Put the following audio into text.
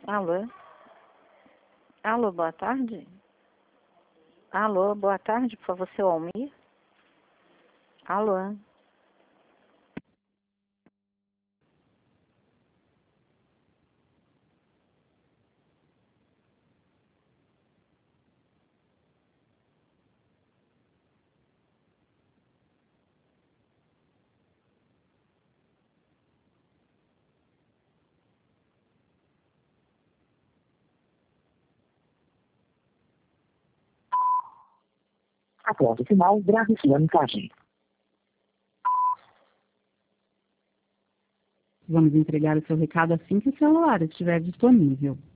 Alô? Alô, boa tarde? Alô, boa tarde, por favor, seu Almir? Alô? Após o sinal, grave sua mensagem. Vamos entregar o seu recado assim que o celular estiver disponível.